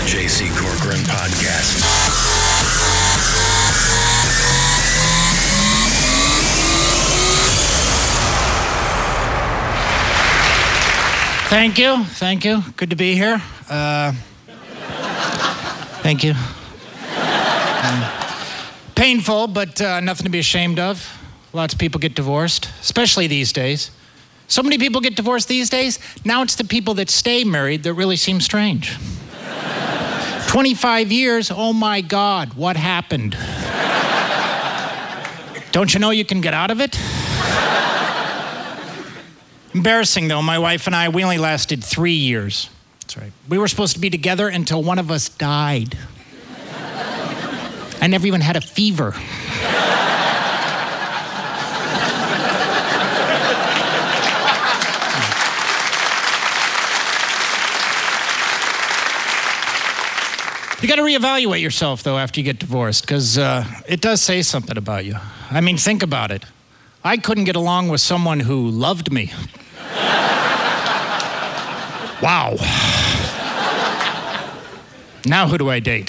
J.C. Corcoran Podcast. Thank you. Good to be here. Thank you. Painful, but nothing to be ashamed of. Lots of people get divorced, especially these days. So many people get divorced these days. Now it's the people that stay married that really seem strange. 25 years, oh my God, what happened? Don't you know you can get out of it? Embarrassing, though. My wife and I, we only lasted 3 years. That's right. We were supposed to be together until one of us died. I never even had a fever. You got to reevaluate yourself, though, after you get divorced, because it does say something about you. I mean, think about it. I couldn't get along with someone who loved me. Wow. Now who do I date?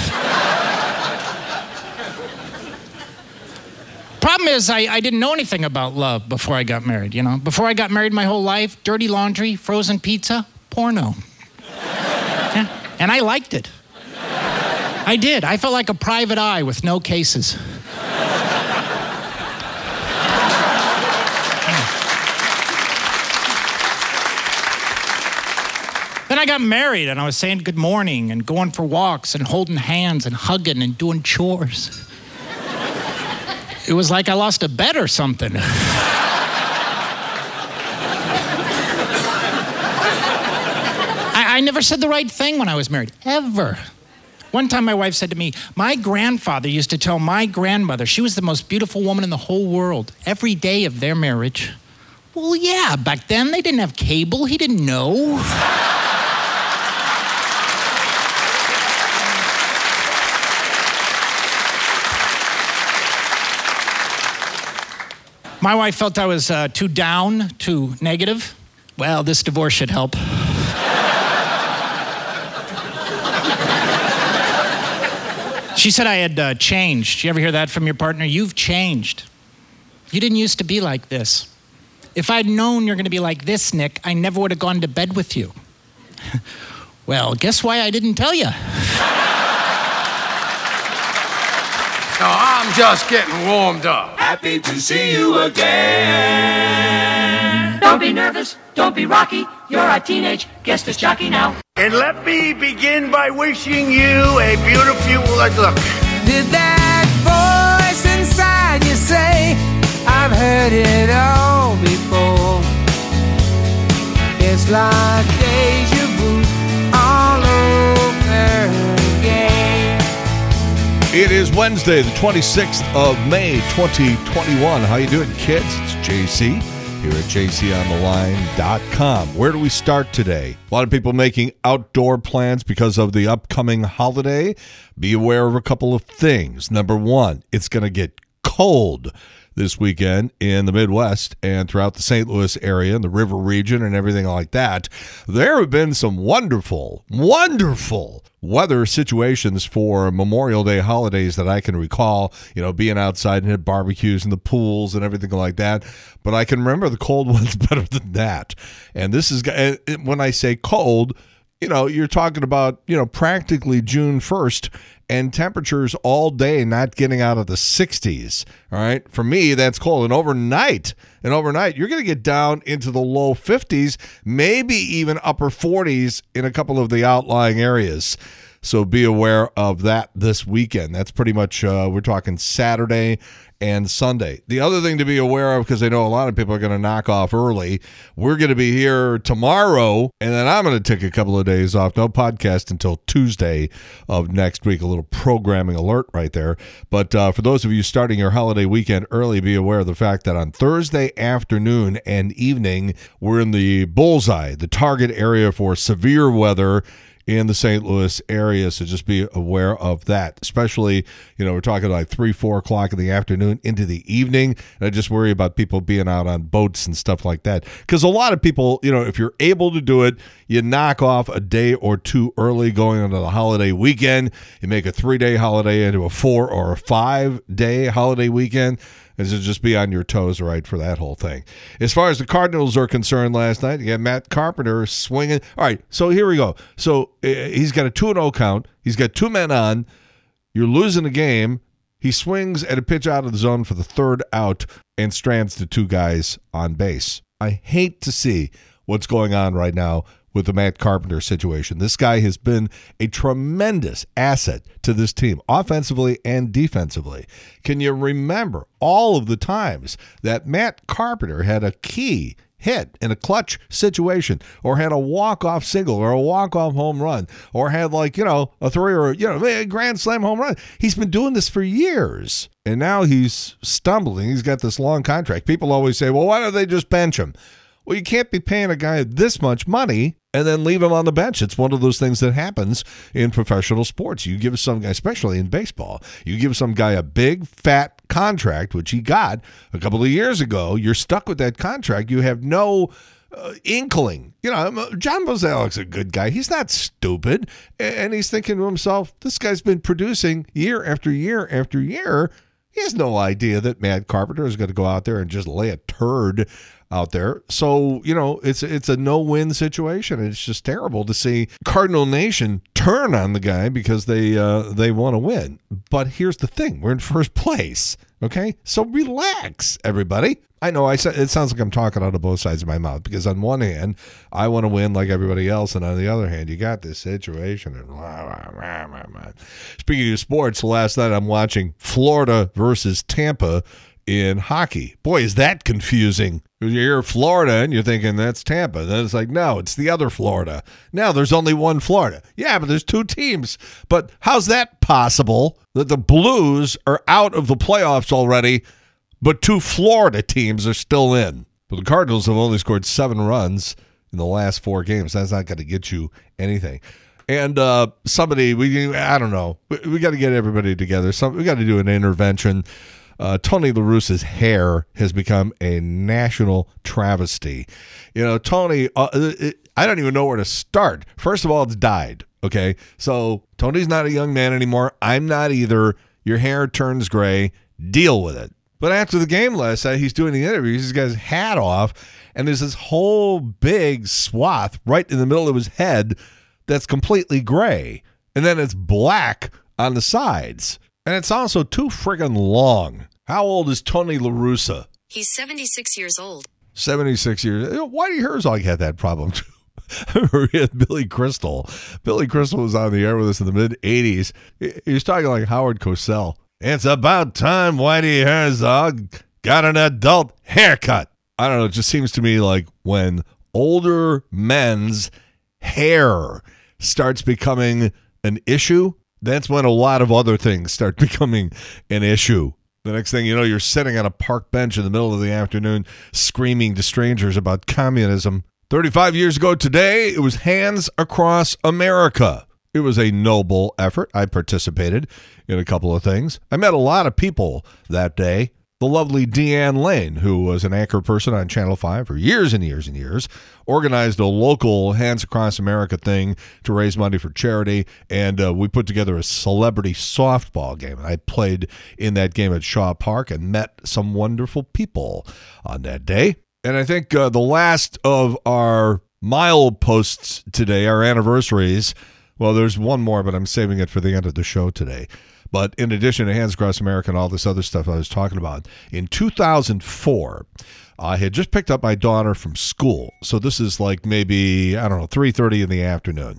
Problem is, I didn't know anything about love before I got married, you know? Before I got married my whole life, dirty laundry, frozen pizza, porno. Yeah. And I liked it. I did. I felt like a private eye with no cases. Then I got married, and I was saying good morning and going for walks and holding hands and hugging and doing chores. It was like I lost a bet or something. I never said the right thing when I was married, ever. One time my wife said to me, my grandfather used to tell my grandmother she was the most beautiful woman in the whole world every day of their marriage. Well, yeah, back then they didn't have cable. He didn't know. My wife felt I was too down, too negative. Well, this divorce should help. She said I had changed. You ever hear that from your partner? You've changed. You didn't used to be like this. If I'd known you're going to be like this, Nick, I never would have gone to bed with you. Well, guess why I didn't tell you? No, I'm just getting warmed up. Happy to see you again. Don't be nervous, don't be rocky. You're a teenage guest as jockey now. And let me begin by wishing you a beautiful look. Did that voice inside you say, I've heard it all before? It's like deja vu all over again. It is Wednesday, the 26th of May, 2021. How you doing, kids? It's JC here at jcontheline.com. Where do we start today? A lot of people making outdoor plans because of the upcoming holiday. Be aware of a couple of things. Number one, it's going to get cold this weekend in the Midwest and throughout the St. Louis area and the river region and everything like that. There have been some wonderful weather situations for Memorial Day holidays that I can recall, being outside and at barbecues and the pools and everything like that. But I can remember the cold ones better than that. And this is, when I say cold, you're talking about, practically June 1st and temperatures all day not getting out of the 60s. All right. For me, that's cold. And overnight, you're going to get down into the low 50s, maybe even upper 40s in a couple of the outlying areas. So be aware of that this weekend. That's pretty much, we're talking Saturday and Sunday. The other thing to be aware of, because I know a lot of people are going to knock off early, we're going to be here tomorrow, and then I'm going to take a couple of days off. No podcast until Tuesday of next week. A little programming alert right there. But for those of you starting your holiday weekend early, be aware of the fact that on Thursday afternoon and evening, we're in the bullseye, the target area for severe weather in the St. Louis area, so just be aware of that. Especially, we're talking like 3, 4 o'clock in the afternoon into the evening, and I just worry about people being out on boats and stuff like that. Because a lot of people, if you're able to do it, you knock off a day or two early going into the holiday weekend. You make a 3-day holiday into a 4 or a 5-day holiday weekend. And so just be on your toes, right, for that whole thing. As far as the Cardinals are concerned last night, you got Matt Carpenter swinging. All right, so here we go. So he's got a 2-0 count. He's got 2 men on. You're losing the game. He swings at a pitch out of the zone for the 3rd out and strands the 2 guys on base. I hate to see what's going on right now with the Matt Carpenter situation. This guy has been a tremendous asset to this team, offensively and defensively. Can you remember all of the times that Matt Carpenter had a key hit in a clutch situation, or had a walk-off single or a walk-off home run, or had a 3 or a grand slam home run? He's been doing this for years, and now he's stumbling. He's got this long contract. People always say, well, why don't they just bench him? Well, you can't be paying a guy this much money and then leave him on the bench. It's one of those things that happens in professional sports. You give some guy, especially in baseball, you give some guy a big, fat contract, which he got a couple of years ago. You're stuck with that contract. You have no inkling. John Bozalik's a good guy. He's not stupid. And he's thinking to himself, this guy's been producing year after year after year. He has no idea that Matt Carpenter is going to go out there and just lay a turd out there. So, it's a no-win situation. It's just terrible to see Cardinal Nation turn on the guy because they want to win. But here's the thing. We're in first place, okay? So relax, everybody. I know it sounds like I'm talking out of both sides of my mouth, because on one hand, I want to win like everybody else, and on the other hand, you got this situation. And speaking of sports, last night I'm watching Florida versus Tampa in hockey. Boy, is that confusing. You hear Florida and you're thinking that's Tampa. Then it's like, no, it's the other Florida. Now there's only one Florida. Yeah, but there's 2 teams. But how's that possible that the Blues are out of the playoffs already, but 2 Florida teams are still in? But the Cardinals have only scored 7 runs in the last 4 games. That's not going to get you anything. And I don't know. We got to get everybody together. We got to do an intervention. Tony La Russa's hair has become a national travesty. Tony, I don't even know where to start. First of all, it's dyed, okay? So Tony's not a young man anymore. I'm not either. Your hair turns gray. Deal with it. But after the game last night, he's doing the interviews. He's got his hat off, and there's this whole big swath right in the middle of his head that's completely gray. And then it's black on the sides. And it's also too friggin' long. How old is Tony La Russa? He's 76 years old. 76 years. Whitey Herzog had that problem, too. I remember he had Billy Crystal. Billy Crystal was on the air with us in the mid-'80s. He was talking like Howard Cosell. It's about time Whitey Herzog got an adult haircut. I don't know. It just seems to me like when older men's hair starts becoming an issue, that's when a lot of other things start becoming an issue. The next thing you know, you're sitting on a park bench in the middle of the afternoon screaming to strangers about communism. 35 years ago today, it was Hands Across America. It was a noble effort. I participated in a couple of things. I met a lot of people that day. The lovely Deanne Lane, who was an anchor person on Channel 5 for years and years and years, organized a local Hands Across America thing to raise money for charity, and we put together a celebrity softball game. I played in that game at Shaw Park and met some wonderful people on that day. And I think the last of our mileposts today, our anniversaries, well, there's one more, but I'm saving it for the end of the show today. But in addition to Hands Across America and all this other stuff I was talking about, in 2004, I had just picked up my daughter from school. So this is like maybe, 3:30 in the afternoon.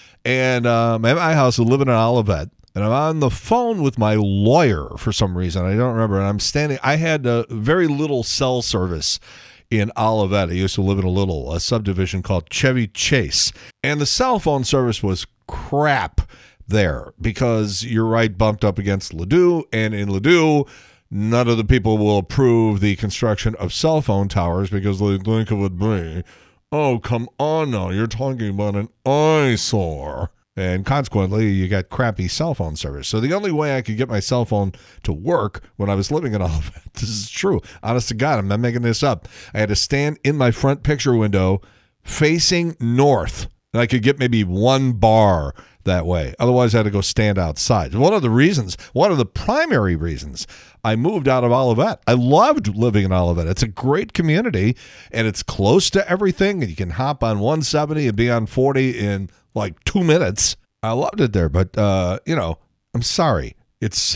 And I'm at my house, I live in Olivet, and I'm on the phone with my lawyer for some reason. I don't remember. And I had very little cell service in Olivet. I used to live in a subdivision called Chevy Chase. And the cell phone service was crap there because you're right bumped up against Ladue, and in Ladue, none of the people will approve the construction of cell phone towers because they think it would be, oh, come on now, you're talking about an eyesore. And consequently, you got crappy cell phone service. So the only way I could get my cell phone to work when I was living in Olivet, this is true, honest to God, I'm not making this up. I had to stand in my front picture window facing north. And I could get maybe one bar that way. Otherwise, I had to go stand outside. One of the primary reasons I moved out of Olivet. I loved living in Olivet. It's a great community, and it's close to everything. And you can hop on 170 and be on 40 in like 2 minutes. I loved it there, but, I'm sorry. It's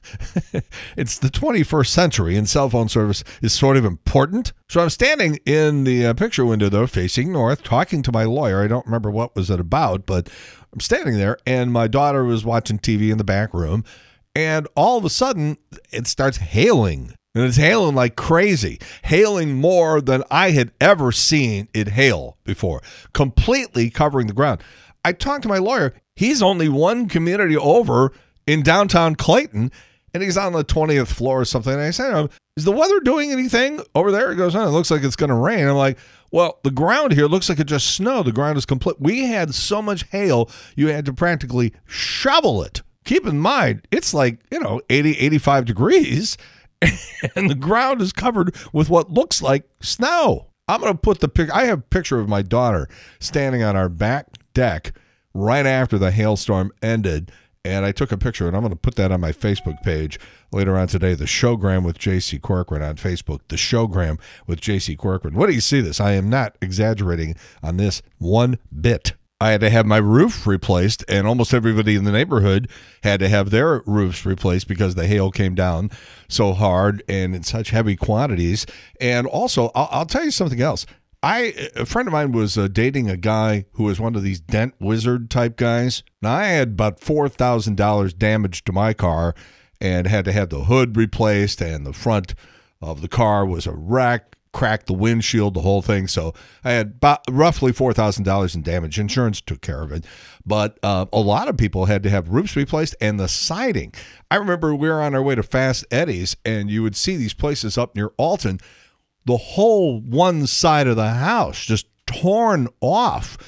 it's the 21st century, and cell phone service is sort of important. So I'm standing in the picture window, though, facing north, talking to my lawyer. I don't remember what was it about, but I'm standing there, and my daughter was watching TV in the back room, and all of a sudden, it starts hailing. And it's hailing like crazy, hailing more than I had ever seen it hail before, completely covering the ground. I talked to my lawyer. He's only one community over in downtown Clayton, and he's on the 20th floor or something. And I said to him, is the weather doing anything over there? He goes, it looks like it's going to rain. I'm like, well, the ground here looks like it just snowed. The ground is complete. We had so much hail, you had to practically shovel it. Keep in mind, it's like, 80, 85 degrees, and the ground is covered with what looks like snow. I'm going to put the picture. I have a picture of my daughter standing on our back deck right after the hailstorm ended, and I took a picture, and I'm going to put that on my Facebook page later on today, the Showgram with J.C. Corcoran on Facebook, the Showgram with J.C. Corcoran. What do you see this? I am not exaggerating on this one bit. I had to have my roof replaced, and almost everybody in the neighborhood had to have their roofs replaced because the hail came down so hard and in such heavy quantities. And also, I'll tell you something else. A friend of mine was dating a guy who was one of these dent wizard type guys. Now, I had about $4,000 damage to my car and had to have the hood replaced, and the front of the car was a wreck. Cracked the windshield, the whole thing. So I had about roughly $4,000 in damage. Insurance took care of it. But a lot of people had to have roofs replaced, and the siding. I remember we were on our way to Fast Eddie's, and you would see these places up near Alton, the whole one side of the house just torn off.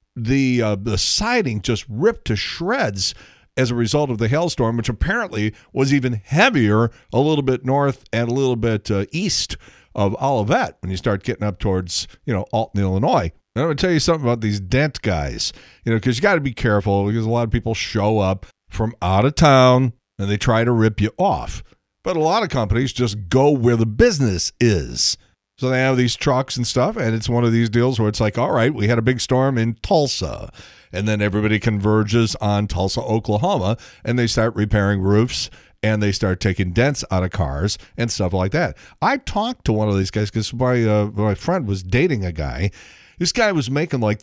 The siding just ripped to shreds as a result of the hailstorm, which apparently was even heavier a little bit north and a little bit east of Olivet when you start getting up towards, Alton, Illinois. And I'm going to tell you something about these dent guys, because you got to be careful because a lot of people show up from out of town and they try to rip you off. But a lot of companies just go where the business is. So they have these trucks and stuff, and it's one of these deals where it's like, all right, we had a big storm in Tulsa, and then everybody converges on Tulsa, Oklahoma, and they start repairing roofs, and they start taking dents out of cars and stuff like that. I talked to one of these guys because my friend was dating a guy. This guy was making like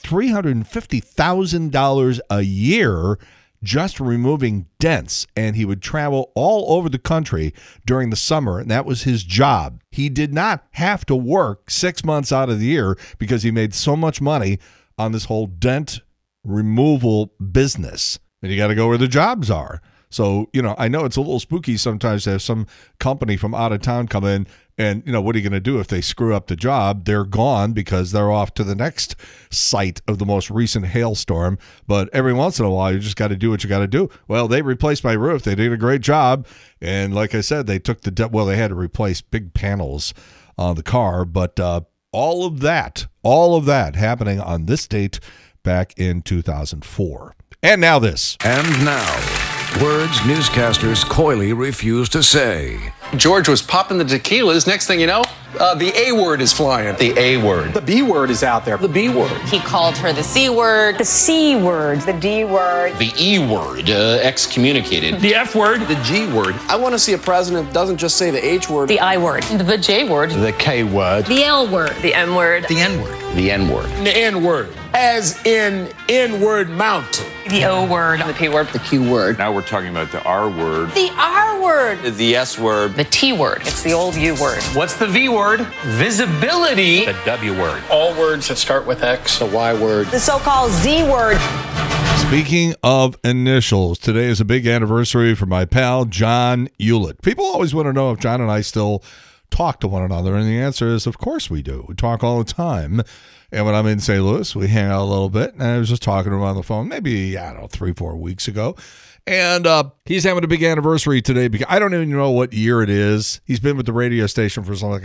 $350,000 a year just removing dents, and he would travel all over the country during the summer, and that was his job. He did not have to work 6 months out of the year because he made so much money on this whole dent removal business. And you got to go where the jobs are. So, I know it's a little spooky sometimes to have some company from out of town come in and, what are you going to do if they screw up the job? They're gone because they're off to the next site of the most recent hailstorm. But every once in a while, you just got to do what you got to do. Well, they replaced my roof. They did a great job. And like I said, they took they had to replace big panels on the car. But all of that happening on this date back in 2004. And now this. And now, words newscasters coyly refuse to say. George was popping the tequilas. Next thing you know, the A word is flying. The A word. The B word is out there. The B word. He called her the C word. The C word. The D word. The E word. Excommunicated. The F word. The G word. I want to see a president that doesn't just say the H word. The I word. The J word. The K word. The L word. The M word. The N word. The N word. The N word. As in N-word mountain. The O word. The P word. The Q word. Now we're talking about the R word. The R word. The S word. The T word. It's the old U word. What's the V word? Visibility. The W word. All words that start with X. The Y word. The so-called Z word. Speaking of initials, today is a big anniversary for my pal, John Hewlett. People always want to know if John and I still talk to one another? And the answer is, of course we do. We talk all the time. And when I'm in St. Louis, we hang out a little bit. And I was just talking to him on the phone maybe, 3-4 weeks ago. And he's having a big anniversary today because I don't even know what year it is. He's been with the radio station for something like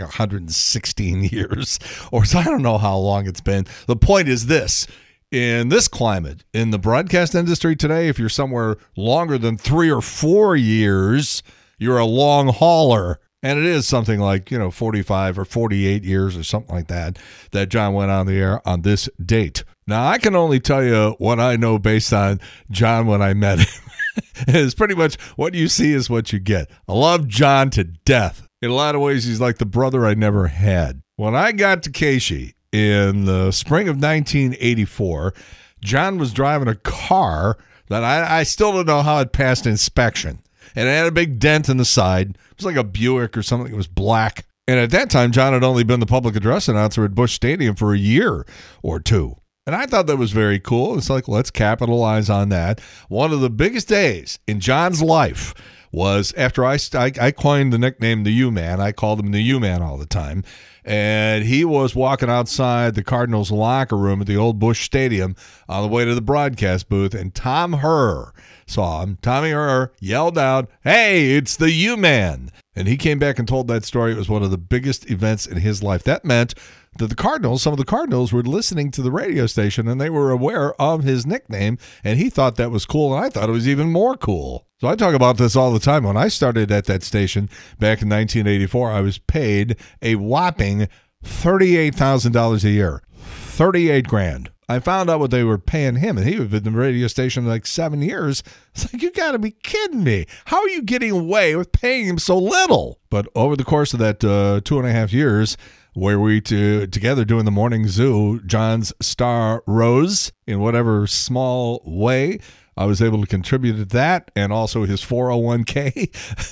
116 years. Or so I don't know how long it's been. The point is this. In this climate, in the broadcast industry today, if you're somewhere longer than 3 or 4 years, you're a long hauler. And it is something like, 45 or 48 years or something like that John went on the air on this date. Now, I can only tell you what I know based on John when I met him. It's pretty much what you see is what you get. I love John to death. In a lot of ways, he's like the brother I never had. When I got to KSHE in the spring of 1984, John was driving a car that I still don't know how it passed inspection. And it had a big dent in the side. It was like a Buick or something. It was black. And at that time, John had only been the public address announcer at Busch Stadium for a year or two. And I thought that was very cool. It's like, let's capitalize on that. One of the biggest days in John's life was after I coined the nickname the U-Man. I called him the U-Man all the time. And he was walking outside the Cardinals locker room at the old Busch Stadium on the way to the broadcast booth, and Tom Herr saw him. Tommy Herr yelled out, "Hey, it's the U-Man." And he came back and told that story. It was one of the biggest events in his life. That meant that some of the Cardinals were listening to the radio station, and they were aware of his nickname, and he thought that was cool, and I thought it was even more cool. So I talk about this all the time. When I started at that station back in 1984, I was paid a whopping $38,000 a year. $38,000. I found out what they were paying him, and he had been in the radio station like 7 years. It's like, you got to be kidding me. How are you getting away with paying him so little? But over the course of that 2.5 years, where we together doing the morning zoo, John's star rose in whatever small way. I was able to contribute to that and also his 401k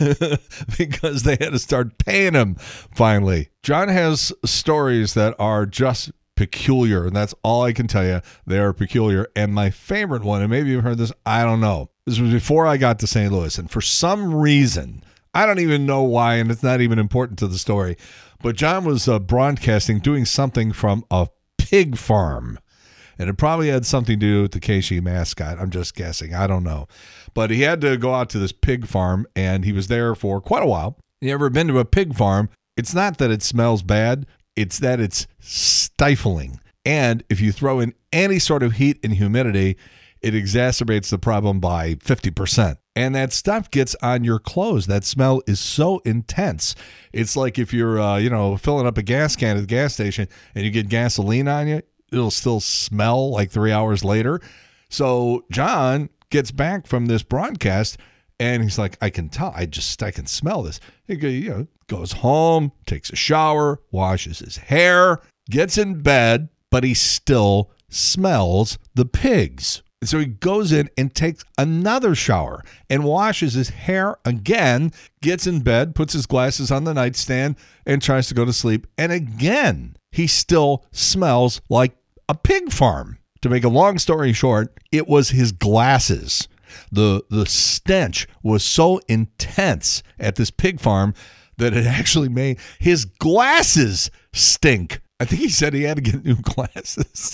because they had to start paying him finally. John has stories that are just peculiar, and that's all I can tell you. They are peculiar. And my favorite one, and maybe you've heard this, I don't know. This was before I got to St. Louis, and for some reason, I don't even know why, and it's not even important to the story, but John was broadcasting, doing something from a pig farm. And it probably had something to do with the KSHE mascot. I'm just guessing. I don't know. But he had to go out to this pig farm, and he was there for quite a while. You ever been to a pig farm? It's not that it smells bad. It's that it's stifling. And if you throw in any sort of heat and humidity, it exacerbates the problem by 50%. And that stuff gets on your clothes. That smell is so intense. It's like if you're, filling up a gas can at the gas station and you get gasoline on you, it'll still smell like 3 hours later. So John gets back from this broadcast and he's like, I can tell. I can smell this. He goes home, takes a shower, washes his hair, gets in bed, but he still smells the pigs. And so he goes in and takes another shower and washes his hair again, gets in bed, puts his glasses on the nightstand, and tries to go to sleep. And again, he still smells like a pig farm. To make a long story short, it was his glasses. The stench was so intense at this pig farm that it actually made his glasses stink. I think he said he had to get new glasses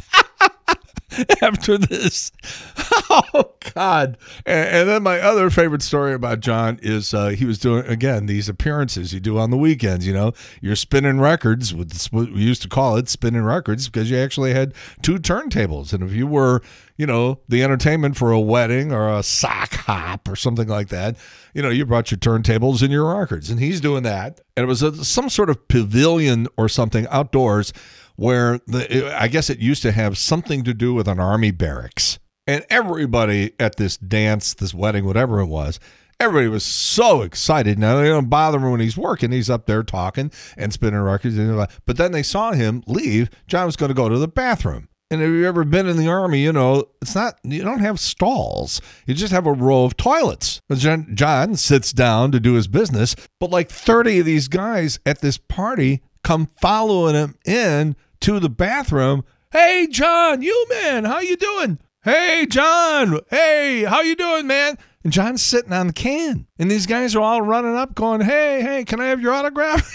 after this. Oh, God. And then my other favorite story about John is he was doing, again, these appearances you do on the weekends. You're spinning records, with what we used to call it, spinning records, because you actually had 2 turntables. And if you were, the entertainment for a wedding or a sock hop or something like that, you brought your turntables and your records. And he's doing that. And it was some sort of pavilion or something outdoors where I guess it used to have something to do with an army barracks. And everybody at this dance, this wedding, whatever it was, everybody was so excited. Now, they don't bother him when he's working. He's up there talking and spinning records. But then they saw him leave. John was going to go to the bathroom. And if you've ever been in the Army, it's not, you don't have stalls. You just have a row of toilets. John sits down to do his business, but like 30 of these guys at this party come following him in to the bathroom. Hey, John, you man, how you doing? Hey, John, hey, how you doing, man? And John's sitting on the can. And these guys are all running up going, hey, can I have your autograph?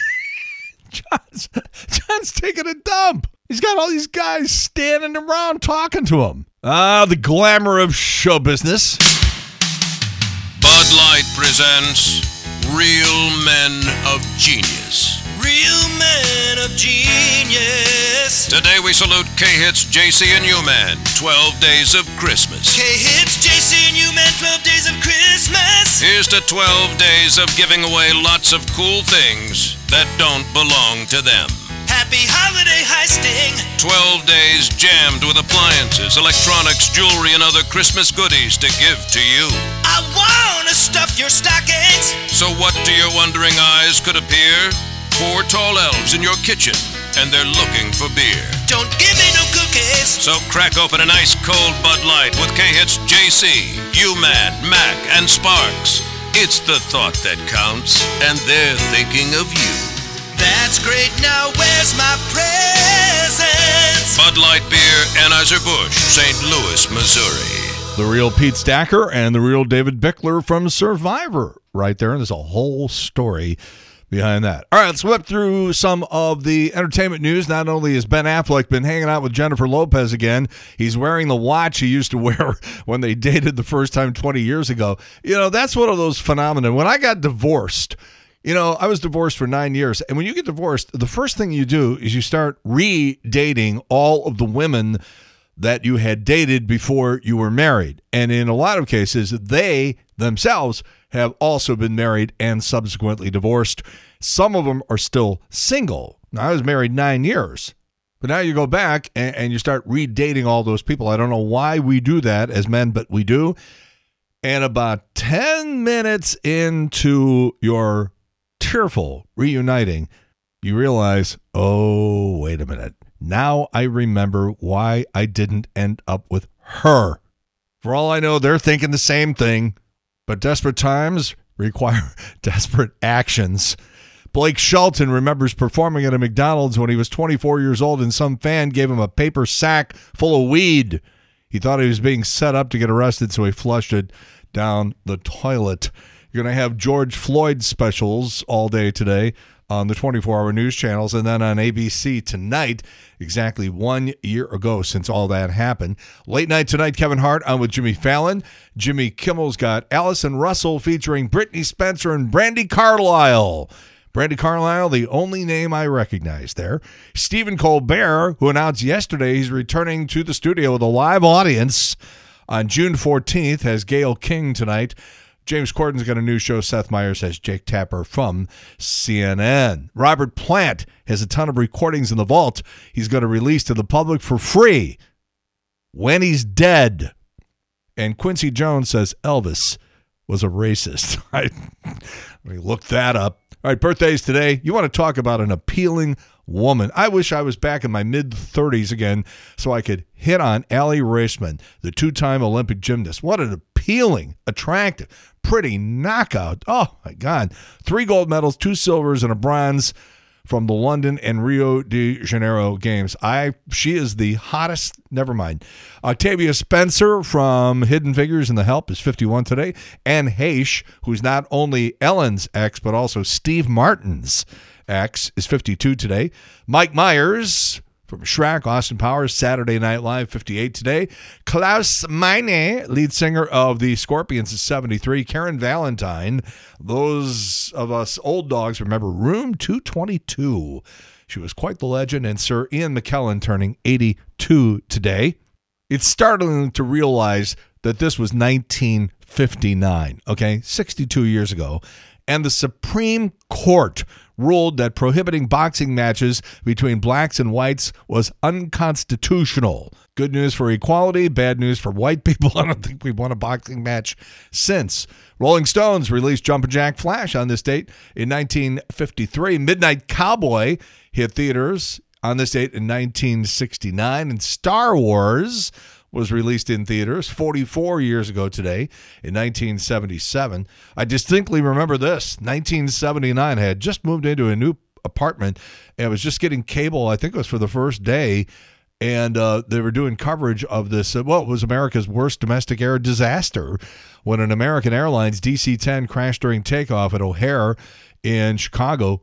John's taking a dump. He's got all these guys standing around talking to him. The glamour of show business. Bud Light presents Real Men of Genius. Real Men of Genius. Today we salute K-Hits, JC, and U-Man, 12 Days of Christmas. K-Hits, JC, and U-Man, 12 Days of Christmas. Here's to 12 days of giving away lots of cool things that don't belong to them. Happy holiday heisting. 12 days jammed with appliances, electronics, jewelry, and other Christmas goodies to give to you. I wanna stuff your stockings. So what to your wondering eyes could appear? 4 tall elves in your kitchen, and they're looking for beer. Don't give me no cookies. So crack open an ice cold Bud Light with K-Hits, JC, U-Man, Mac, and Sparks. It's the thought that counts, and they're thinking of you. That's great. Now where's my presents? Bud Light Beer, Anheuser-Busch, St. Louis, Missouri. The real Pete Stacker and the real David Bickler from Survivor right there. And there's a whole story behind that. All right, let's whip through some of the entertainment news. Not only has Ben Affleck been hanging out with Jennifer Lopez again, he's wearing the watch he used to wear when they dated the first time 20 years ago. You know, that's one of those phenomena. When I got divorced, you know, I was divorced for 9 years. And when you get divorced, the first thing you do is you start re-dating all of the women that you had dated before you were married. And in a lot of cases, they themselves have also been married and subsequently divorced. Some of them are still single. Now, I was married 9 years. But now you go back and you start re-dating all those people. I don't know why we do that as men, but we do. And about 10 minutes into your tearful reuniting, you realize, oh, wait a minute. Now I remember why I didn't end up with her. For all I know, they're thinking the same thing, but desperate times require desperate actions. Blake Shelton remembers performing at a McDonald's when he was 24 years old and some fan gave him a paper sack full of weed. He thought he was being set up to get arrested, so he flushed it down the toilet. You're going to have George Floyd specials all day today on the 24-hour news channels, and then on ABC tonight, exactly 1 year ago since all that happened. Late night tonight, Kevin Hart on with Jimmy Fallon. Jimmy Kimmel's got Allison Russell featuring Brittany Spencer and Brandi Carlile. Brandi Carlile, the only name I recognize there. Stephen Colbert, who announced yesterday he's returning to the studio with a live audience on June 14th, has Gayle King tonight. James Corden's got a new show. Seth Meyers has Jake Tapper from CNN. Robert Plant has a ton of recordings in the vault he's going to release to the public for free when he's dead. And Quincy Jones says Elvis was a racist. Let me look that up. All right, birthdays today. You want to talk about an appealing woman. I wish I was back in my mid-30s again so I could hit on Allie Raceman, the two-time Olympic gymnast. What an appealing, attractive, pretty knockout. Oh, my God. 3 gold medals, 2 silvers, and a bronze from the London and Rio de Janeiro games. She is the hottest. Never mind. Octavia Spencer from Hidden Figures and The Help is 51 today. Anne Heche, who's not only Ellen's ex, but also Steve Martin's ex, is 52 today. Mike Myers from Shrek, Austin Powers, Saturday Night Live, 58 today. Klaus Meine, lead singer of the Scorpions, is 73. Karen Valentine, those of us old dogs remember Room 222. She was quite the legend. And Sir Ian McKellen turning 82 today. It's startling to realize that this was 1959, okay, 62 years ago. And the Supreme Court ruled that prohibiting boxing matches between blacks and whites was unconstitutional. Good news for equality, bad news for white people. I don't think we've won a boxing match since. Rolling Stones released Jumpin' Jack Flash on this date in 1953. Midnight Cowboy hit theaters on this date in 1969. And Star Wars was released in theaters 44 years ago today in 1977. I distinctly remember this. 1979, I had just moved into a new apartment and I was just getting cable. I think it was for the first day. And they were doing coverage of this, it was America's worst domestic air disaster when an American Airlines DC-10 crashed during takeoff at O'Hare in Chicago.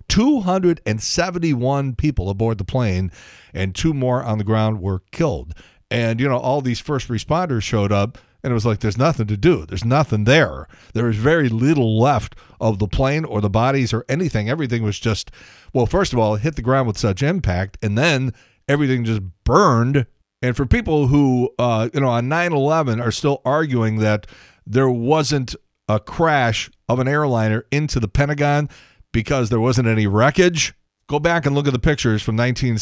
271 people aboard the plane, and 2 more on the ground were killed. And, all these first responders showed up, and it was like, there's nothing to do. There's nothing there. There was very little left of the plane or the bodies or anything. Everything was just, first of all, it hit the ground with such impact, and then everything just burned. And for people who, on 9/11 are still arguing that there wasn't a crash of an airliner into the Pentagon because there wasn't any wreckage, go back and look at the pictures from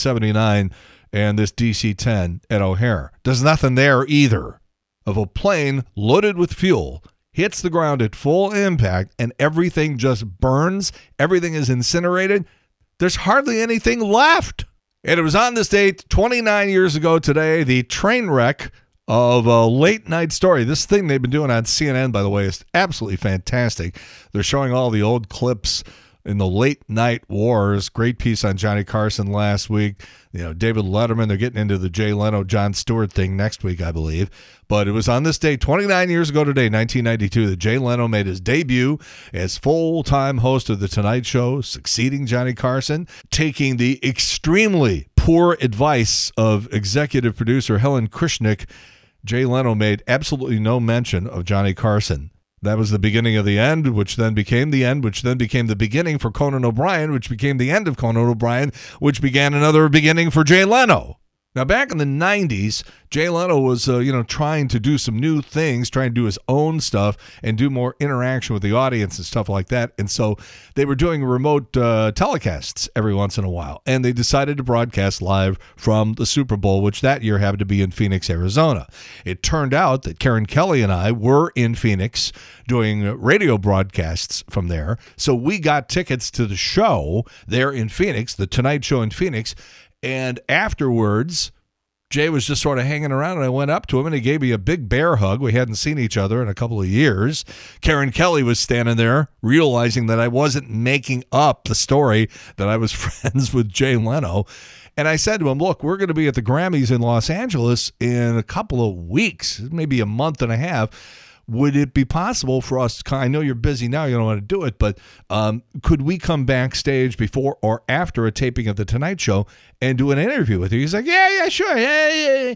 1979 and this DC-10 at O'Hare. There's nothing there either of a plane loaded with fuel, hits the ground at full impact, and everything just burns. Everything is incinerated. There's hardly anything left. And it was on this date 29 years ago today, the train wreck of a late night story. This thing they've been doing on CNN, by the way, is absolutely fantastic. They're showing all the old clips in the late night wars. Great piece on Johnny Carson last week. David Letterman, they're getting into the Jay Leno, Jon Stewart thing next week, I believe. But it was on this day, 29 years ago today, 1992, that Jay Leno made his debut as full-time host of The Tonight Show, succeeding Johnny Carson, taking the extremely poor advice of executive producer Helen Krishnick. Jay Leno made absolutely no mention of Johnny Carson. That was the beginning of the end, which then became the end, which then became the beginning for Conan O'Brien, which became the end of Conan O'Brien, which began another beginning for Jay Leno. Now, back in the 90s, Jay Leno was, trying to do some new things, trying to do his own stuff and do more interaction with the audience and stuff like that. And so they were doing remote telecasts every once in a while. And they decided to broadcast live from the Super Bowl, which that year happened to be in Phoenix, Arizona. It turned out that Karen Kelly and I were in Phoenix doing radio broadcasts from there. So we got tickets to the show there in Phoenix, the Tonight Show in Phoenix. And afterwards, Jay was just sort of hanging around, and I went up to him, and he gave me a big bear hug. We hadn't seen each other in a couple of years. Karen Kelly was standing there, realizing that I wasn't making up the story that I was friends with Jay Leno. And I said to him, look, we're going to be at the Grammys in Los Angeles in a couple of weeks, maybe a month and a half. Would it be possible for us, I know you're busy now, you don't want to do it, but could we come backstage before or after a taping of The Tonight Show and do an interview with you? He's like, yeah, sure. Yeah.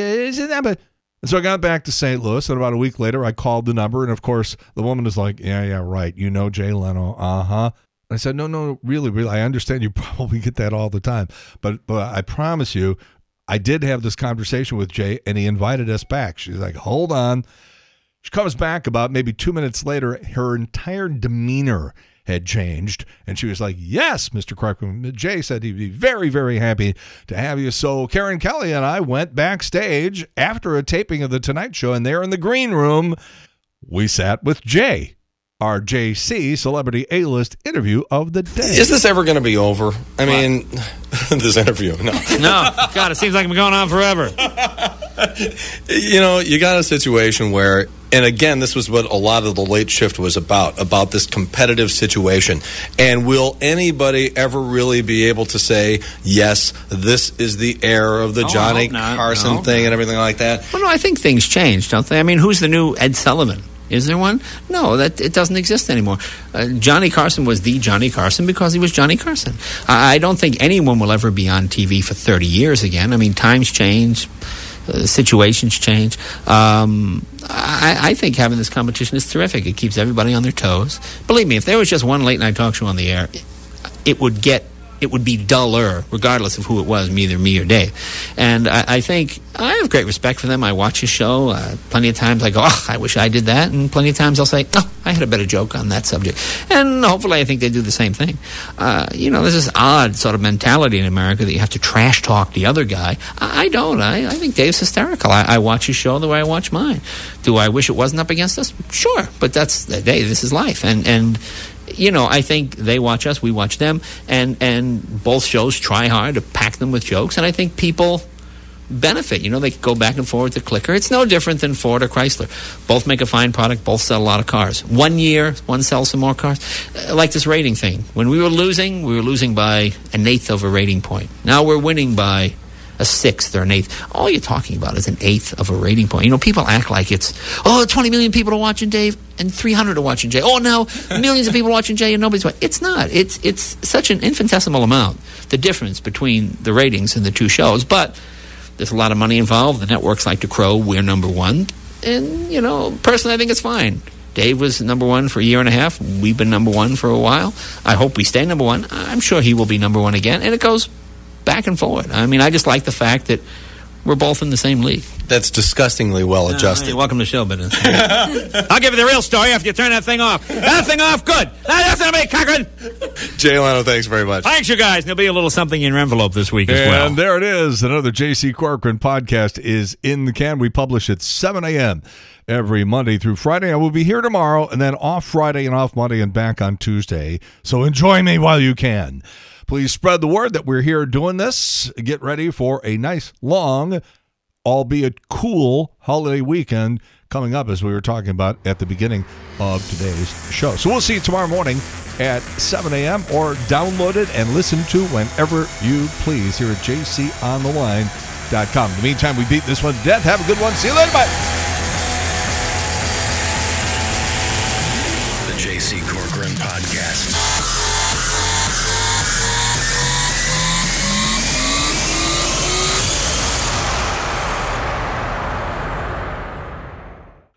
And so I got back to St. Louis, and about a week later, I called the number, and of course, the woman was like, yeah, right. You know Jay Leno, uh-huh. I said, no, really, I understand you probably get that all the time, but I promise you, I did have this conversation with Jay, and he invited us back. She's like, hold on. She comes back about maybe 2 minutes later. Her entire demeanor had changed, and she was like, yes, Mr. Clarkman. Jay said he'd be very, very happy to have you. So Karen Kelly and I went backstage after a taping of The Tonight Show, and there in the green room, we sat with Jay, our JC Celebrity A-List interview of the day. Is this ever going to be over? I mean, this interview, no. No. God, it seems like it's been going on forever. You got a situation where, and again, this was what a lot of the late shift was about this competitive situation. And will anybody ever really be able to say, yes, this is the era of the Johnny Carson thing and everything like that? Well, no, I think things change, don't they? I mean, who's the new Ed Sullivan? Is there one? No, that it doesn't exist anymore. Johnny Carson was the Johnny Carson because he was Johnny Carson. I don't think anyone will ever be on TV for 30 years again. I mean, times change. Situations change. I think having this competition is terrific. It keeps everybody on their toes. Believe me, if there was just one late night talk show on the air, it would be duller, regardless of who it was, either me or Dave. And I think I have great respect for them. I watch his show. Plenty of times I go, I wish I did that. And plenty of times I'll say, I had a better joke on that subject. And hopefully I think they do the same thing. There's this odd sort of mentality in America that you have to trash talk the other guy. I don't. I think Dave's hysterical. I watch his show the way I watch mine. Do I wish it wasn't up against us? Sure. But that's Dave. This is life. And I think they watch us, we watch them, and both shows try hard to pack them with jokes, and I think people benefit. They go back and forth to Clicker. It's no different than Ford or Chrysler. Both make a fine product, both sell a lot of cars. One year, one sells some more cars. Like this rating thing. When we were losing by 1/8 of a rating point. Now we're winning by a sixth or an eighth. All you're talking about is an eighth of a rating point. You know, people act like it's, 20 million people are watching Dave and 300 are watching Jay. Oh, now millions of people are watching Jay and nobody's watching. It's not. It's such an infinitesimal amount, the difference between the ratings in the two shows. But there's a lot of money involved. The networks like to crow, we're number one. And, you know, personally, I think it's fine. Dave was number one for a year and a half. We've been number one for a while. I hope we stay number one. I'm sure he will be number one again. And it goes back and forward. I mean, I just like the fact that we're both in the same league. That's disgustingly well adjusted. Welcome to show business. I'll give you the real story after you turn that thing off. That thing off, good. That's not me, Cochran. Jay Leno, thanks very much. Thanks, you guys. There'll be a little something in your envelope this week as well. And there it is. Another J.C. Corcoran podcast is in the can. We publish at 7 a.m. every Monday through Friday. I will be here tomorrow and then off Friday and off Monday and back on Tuesday. So enjoy me while you can. Please spread the word that we're here doing this. Get ready for a nice, long, albeit cool holiday weekend coming up, as we were talking about at the beginning of today's show. So we'll see you tomorrow morning at 7 a.m. or download it and listen to whenever you please here at jcontheline.com. In the meantime, we beat this one to death. Have a good one. See you later. Bye. The J.C. Corcoran Podcast.